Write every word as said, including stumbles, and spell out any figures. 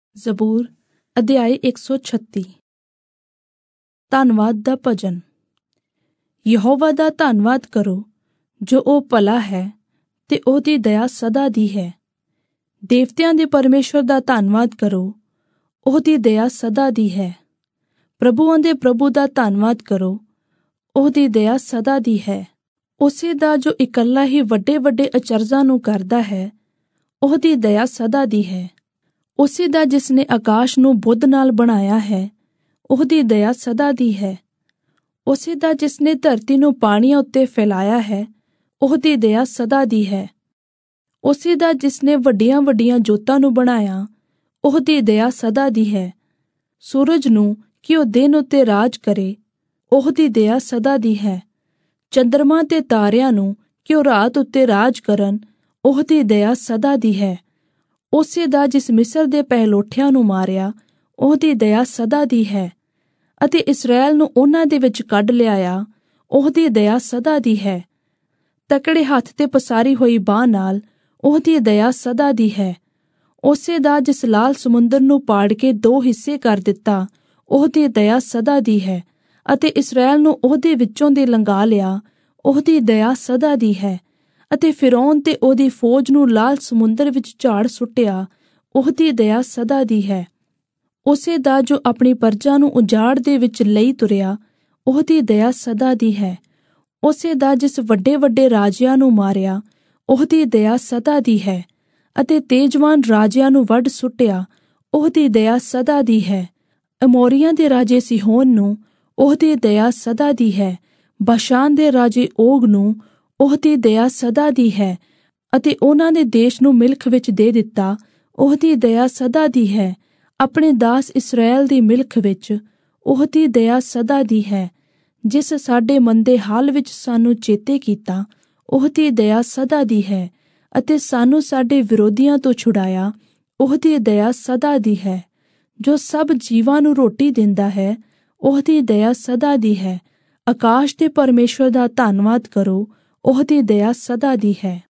ਜ਼ਬੂਰ ਅਧਿਆਇ ਇੱਕ ਸੌ ਛੱਤੀ। ਧੰਨਵਾਦ ਦਾ ਭਜਨ। ਯਹੋਵਾ ਦਾ ਧੰਨਵਾਦ ਕਰੋ, ਜੋ ਉਹ ਭਲਾ ਹੈ ਤੇ ਉਹਦੀ ਦਇਆ ਸਦਾ ਦੀ ਹੈ। ਦੇਵਤਿਆਂ ਦੇ ਪਰਮੇਸ਼ਵਰ ਦਾ ਧੰਨਵਾਦ ਕਰੋ, ਉਹਦੀ ਦਇਆ ਸਦਾ ਦੀ ਹੈ। ਪ੍ਰਭੂਆਂ ਦੇ ਪ੍ਰਭੂ ਦਾ ਧੰਨਵਾਦ ਕਰੋ, ਉਹਦੀ ਦਇਆ ਸਦਾ ਦੀ ਹੈ। ਉਸੇ ਦਾ ਜੋ ਇਕੱਲਾ ਹੀ ਵੱਡੇ ਵੱਡੇ ਅਚਰਜ਼ਾਂ ਨੂੰ ਕਰਦਾ ਹੈ, ਉਹਦੀ ਦਇਆ ਸਦਾ ਦੀ ਹੈ। ਉਸੇ ਦਾ ਜਿਸ ਨੇ ਆਕਾਸ਼ ਨੂੰ ਬੁੱਧ ਨਾਲ ਬਣਾਇਆ ਹੈ, ਉਹਦੀ ਦਇਆ ਸਦਾ ਦੀ ਹੈ। ਉਸੇ ਦਾ ਜਿਸ ਨੇ ਧਰਤੀ ਨੂੰ ਪਾਣੀਆਂ ਉੱਤੇ ਫੈਲਾਇਆ ਹੈ, ਉਹਦੀ ਦਇਆ ਸਦਾ ਦੀ ਹੈ। ਉਸੇ ਦਾ ਜਿਸ ਨੇ ਵੱਡੀਆਂ ਵੱਡੀਆਂ ਜੋਤਾਂ ਨੂੰ ਬਣਾਇਆ, ਉਹਦੀ ਦਇਆ ਸਦਾ ਦੀ ਹੈ। ਸੂਰਜ ਨੂੰ ਕਿ ਉਹ ਦਿਨ ਉੱਤੇ ਰਾਜ ਕਰੇ, ਉਹਦੀ ਦਇਆ ਸਦਾ ਦੀ ਹੈ। ਚੰਦਰਮਾ ਤੇ ਤਾਰਿਆਂ ਨੂੰ ਕਿ ਉਹ ਰਾਤ ਉੱਤੇ ਰਾਜ ਕਰਨ, ਉਹਦੀ ਦਇਆ ਸਦਾ ਦੀ ਹੈ। ਉਸੇ ਦਾ ਜਿਸ ਮਿਸਰ ਦੇ ਪਹਿਲੋਠਿਆਂ ਨੂੰ ਮਾਰਿਆ, ਉਹਦੀ ਦਇਆ ਸਦਾ ਦੀ ਹੈ। ਅਤੇ ਇਸਰਾਏਲ ਨੂੰ ਉਹਨਾਂ ਦੇ ਵਿੱਚ ਕੱਢ ਲਿਆਇਆ, ਉਹਦੀ ਦਇਆ ਸਦਾ ਦੀ ਹੈ। ਤਕੜੇ ਹੱਥ ਤੇ ਪਸਾਰੀ ਹੋਈ ਬਾਂਹ ਨਾਲ, ਉਹਦੀ ਦਇਆ ਸਦਾ ਦੀ ਹੈ। ਉਸੇ ਦਾ ਜਿਸ ਲਾਲ ਸਮੁੰਦਰ ਨੂੰ ਪਾੜ ਕੇ ਦੋ ਹਿੱਸੇ ਕਰ ਦਿੱਤਾ, ਉਹਦੀ ਦਇਆ ਸਦਾ ਦੀ ਹੈ। ਅਤੇ ਇਸਰਾਏਲ ਨੂੰ ਉਹਦੇ ਵਿੱਚੋਂ ਦੀ ਲੰਘਾ ਲਿਆ, ਉਹਦੀ ਦਇਆ ਸਦਾ ਦੀ ਹੈ। ਅਤੇ ਫਿਰੌਨ ਤੇ ਉਹਦੀ ਫੌਜ ਨੂੰ ਲਾਲ ਸਮੁੰਦਰ ਵਿੱਚ ਝਾੜ ਸੁੱਟਿਆ, ਉਹਦੀ ਦਇਆ ਸਦਾ ਦੀ ਹੈ। ਉਸੇ ਦਾ ਜੋ ਆਪਣੀ ਪਰਜਾ ਨੂੰ ਉਜਾੜ ਦੇ ਵਿੱਚ ਲਈ ਤੁਰਿਆ, ਉਹਦੀ ਦਇਆ ਸਦਾ ਦੀ ਹੈ। ਉਸੇ ਦਾ ਜਿਸ ਵੱਡੇ ਵੱਡੇ ਰਾਜਿਆਂ ਨੂੰ ਮਾਰਿਆ, ਉਹਦੀ ਦਇਆ ਸਦਾ ਦੀ ਹੈ। ਅਤੇ ਤੇਜਵਾਨ ਰਾਜਿਆਂ ਨੂੰ ਵੱਢ ਸੁੱਟਿਆ, ਉਹਦੀ ਦਇਆ ਸਦਾ ਦੀ ਹੈ। ਅਮੋਰੀਆਂ ਦੇ ਰਾਜੇ ਸਿਹੋਨ ਨੂੰ, ਉਹਦੀ ਦਇਆ ਸਦਾ ਦੀ ਹੈ। ਬਾਸ਼ਾਨ ਦੇ ਰਾਜੇ ਓਗ ਨੂੰ, ਉਹਦੀ ਦਇਆ ਸਦਾ ਦੀ ਹੈ। ਅਤੇ ਉਹਨਾਂ ਨੇ ਦੇਸ਼ ਨੂੰ ਮਿਲਖ ਵਿੱਚ ਦੇ ਦਿੱਤਾ, ਉਹਦੀ ਦਇਆ ਸਦਾ ਦੀ ਹੈ। ਆਪਣੇ ਦਾਸ ਇਸਰਾਏਲ ਦੀ ਮਿਲਖ ਵਿੱਚ, ਉਹਦੀ ਦਇਆ ਸਦਾ ਦੀ ਹੈ। ਜਿਸ ਸਾਡੇ ਮੰਦੇ ਹਾਲ ਵਿੱਚ ਸਾਨੂੰ ਚੇਤੇ ਕੀਤਾ, ਉਹਦੀ ਦਇਆ ਸਦਾ ਦੀ ਹੈ। ਅਤੇ ਸਾਨੂੰ ਸਾਡੇ ਵਿਰੋਧੀਆਂ ਤੋਂ ਛੁਡਾਇਆ, ਉਹਦੀ ਦਇਆ ਸਦਾ ਦੀ ਹੈ। ਜੋ ਸਭ ਜੀਵਾਂ ਨੂੰ ਰੋਟੀ ਦਿੰਦਾ ਹੈ, ਉਹਦੀ ਦਇਆ ਸਦਾ ਦੀ ਹੈ। ਆਕਾਸ਼ ਦੇ ਪਰਮੇਸ਼ਵਰ ਦਾ ਧੰਨਵਾਦ ਕਰੋ, ਉਹਦੀ ਦਇਆ ਸਦਾ ਦੀ ਹੈ।